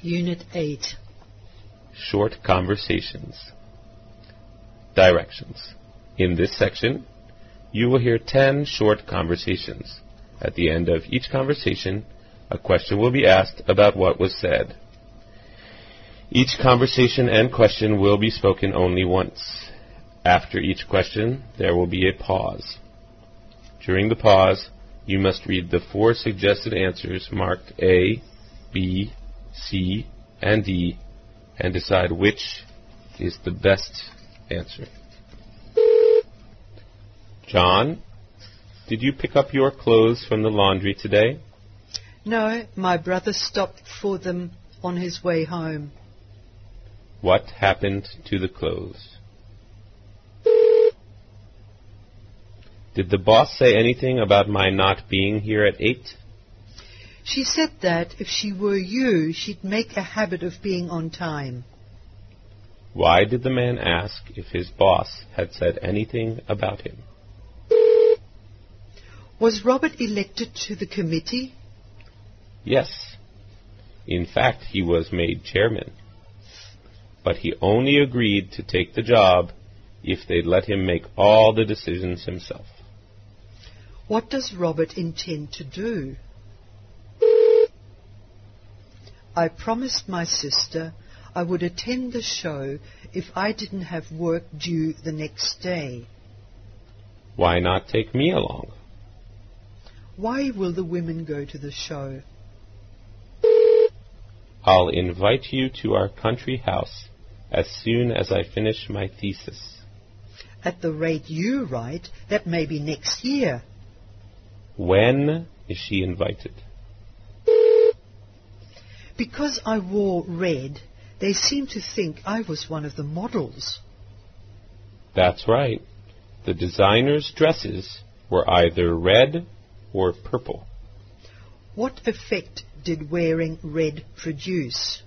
Unit 8. Short Conversations. Directions. In this section, you will hear 10 short conversations. At the end of each conversation, a question will be asked about what was said. Each conversation and question will be spoken only once. After each question, there will be a pause. During the pause, you must read the 4 suggested answers marked A, B, C, and D, and decide which is the best answer. John, did you pick up your clothes from the laundry today? No, my brother stopped for them on his way home. What happened to the clothes? Did the boss say anything about my not being here at 8? She said that if she were you, she'd make a habit of being on time. Why did the man ask if his boss had said anything about him? Was Robert elected to the committee? Yes. In fact, he was made chairman. But he only agreed to take the job if they'd let him make all the decisions himself. What does Robert intend to do? I promised my sister I would attend the show if I didn't have work due the next day. Why not take me along? Why will the women go to the show? I'll invite you to our country house as soon as I finish my thesis. At the rate you write, that may be next year. When is she invited? Because I wore red, they seem to think I was one of the models. That's right. The designer's dresses were either red or purple. What effect did wearing red produce?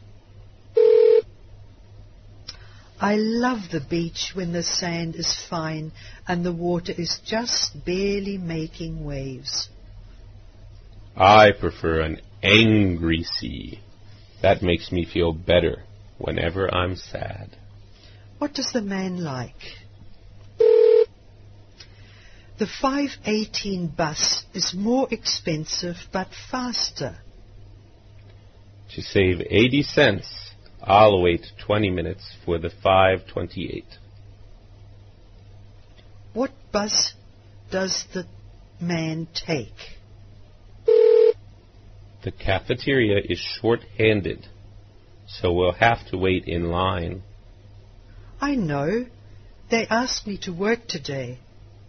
I love the beach when the sand is fine and the water is just barely making waves. I prefer an angry sea. That makes me feel better whenever I'm sad. What does the man like? The 518 bus is more expensive but faster. To save 80 cents, I'll wait 20 minutes for the 528. What bus does the man take? The cafeteria is short-handed, so we'll have to wait in line. I know. They asked me to work today.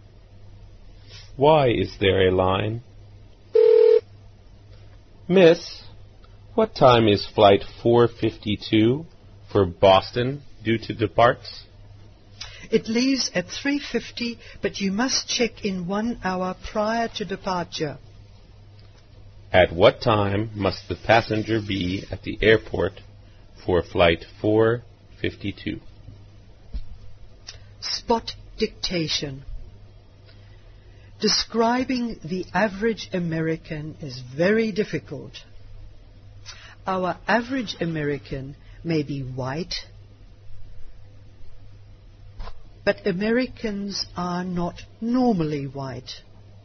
Why is there a line? Miss, what time is flight 452 for Boston due to departs? It leaves at 3:50, but you must check in 1 hour prior to departure. At what time must the passenger be at the airport for flight 452? Spot dictation. Describing the average American is very difficult. Our average American may be white, but Americans are not normally white.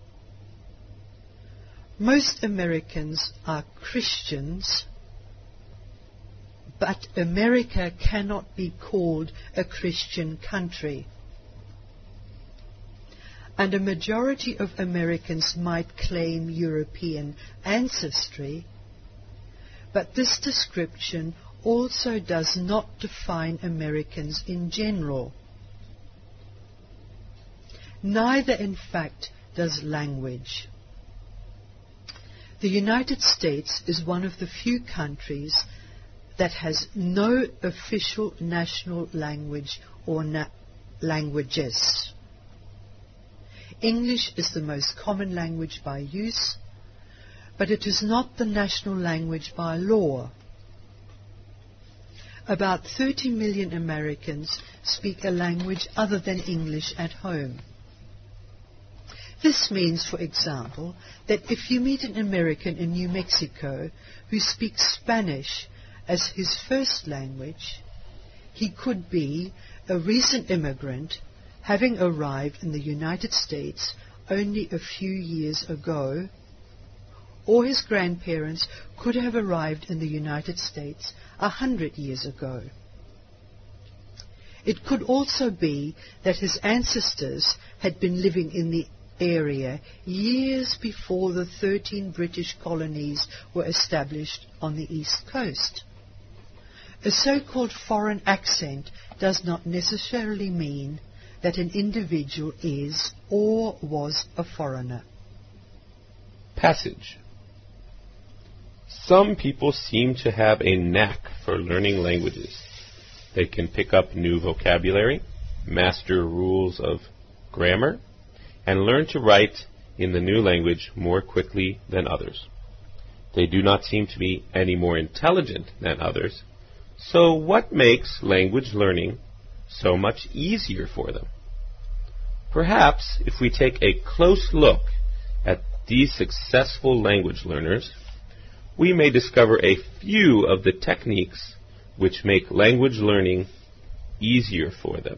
Most Americans are Christians, but America cannot be called a Christian country. And a majority of Americans might claim European ancestry, but this description also does not define Americans in general. Neither, in fact, does language. The United States is one of the few countries that has no official national language or languages. English is the most common language by use, but it is not the national language by law. About 30 million Americans speak a language other than English at home. This means, for example, that if you meet an American in New Mexico who speaks Spanish as his first language, he could be a recent immigrant having arrived in the United States only a few years ago, or his grandparents could have arrived in the United States 100 years ago. It could also be that his ancestors had been living in the area years before the 13 British colonies were established on the East Coast. A so-called foreign accent does not necessarily mean that an individual is or was a foreigner. Passage. Some people seem to have a knack for learning languages. They can pick up new vocabulary, master rules of grammar, and learn to write in the new language more quickly than others. They do not seem to be any more intelligent than others. So what makes language learning so much easier for them? Perhaps if we take a close look at these successful language learners, we may discover a few of the techniques which make language learning easier for them.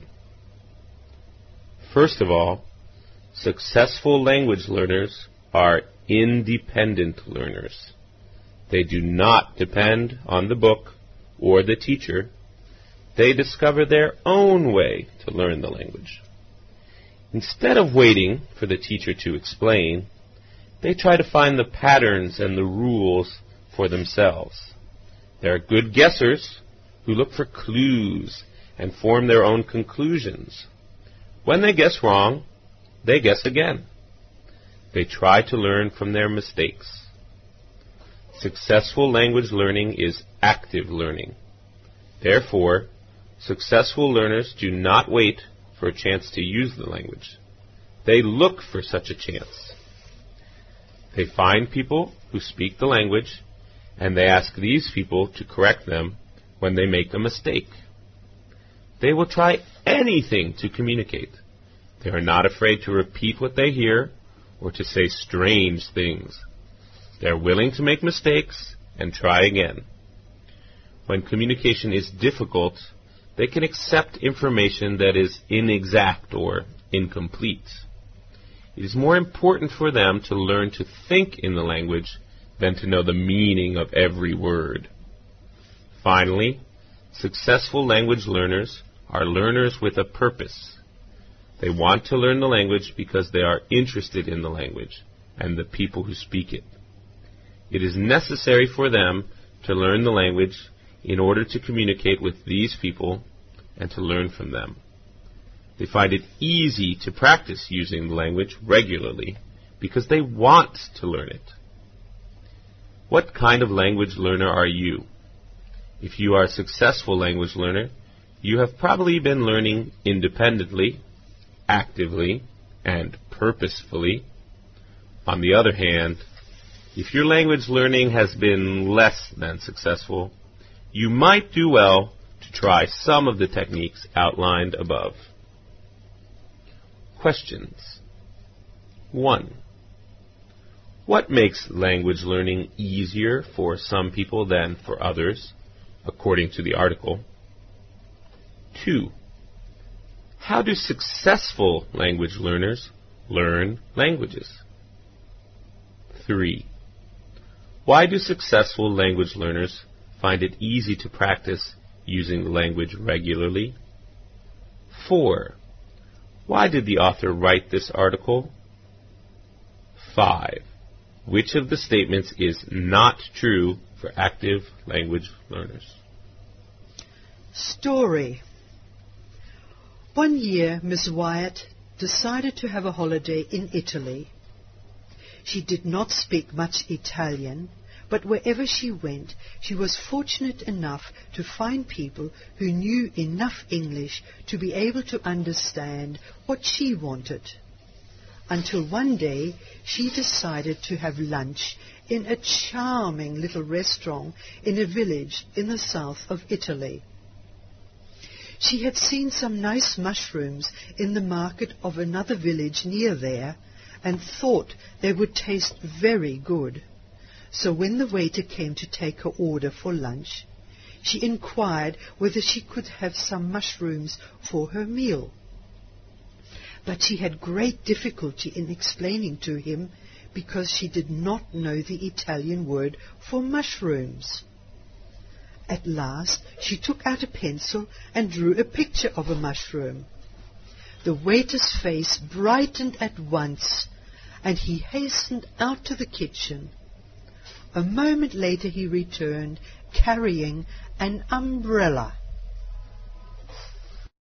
First of all, successful language learners are independent learners. They do not depend on the book or the teacher. They discover their own way to learn the language. Instead of waiting for the teacher to explain, they try to find the patterns and the rules for themselves. They are good guessers who look for clues and form their own conclusions. When they guess wrong, they guess again. They try to learn from their mistakes. Successful language learning is active learning. Therefore, successful learners do not wait for a chance to use the language. They look for such a chance. They find people who speak the language, and they ask these people to correct them when they make a mistake. They will try anything to communicate. They are not afraid to repeat what they hear or to say strange things. They are willing to make mistakes and try again. When communication is difficult, they can accept information that is inexact or incomplete. It is more important for them to learn to think in the language than to know the meaning of every word. Finally, successful language learners are learners with a purpose. They want to learn the language because they are interested in the language and the people who speak it. It is necessary for them to learn the language in order to communicate with these people and to learn from them. They find it easy to practice using the language regularly because they want to learn it. What kind of language learner are you? If you are a successful language learner, you have probably been learning independently, actively, and purposefully. On the other hand, if your language learning has been less than successful, you might do well to try some of the techniques outlined above. Questions. 1. What makes language learning easier for some people than for others, according to the article? 2. How do successful language learners learn languages? 3. Why do successful language learners find it easy to practice using the language regularly? 4. Why did the author write this article? 5. Which of the statements is not true for active language learners? Story. One year, Miss Wyatt decided to have a holiday in Italy. She did not speak much Italian, but wherever she went, she was fortunate enough to find people who knew enough English to be able to understand what she wanted. Until one day, she decided to have lunch in a charming little restaurant in a village in the south of Italy. She had seen some nice mushrooms in the market of another village near there and thought they would taste very good. So when the waiter came to take her order for lunch, she inquired whether she could have some mushrooms for her meal. But she had great difficulty in explaining to him because she did not know the Italian word for mushrooms. At last she took out a pencil and drew a picture of a mushroom. The waiter's face brightened at once, and he hastened out to the kitchen. A moment later he returned, carrying an umbrella.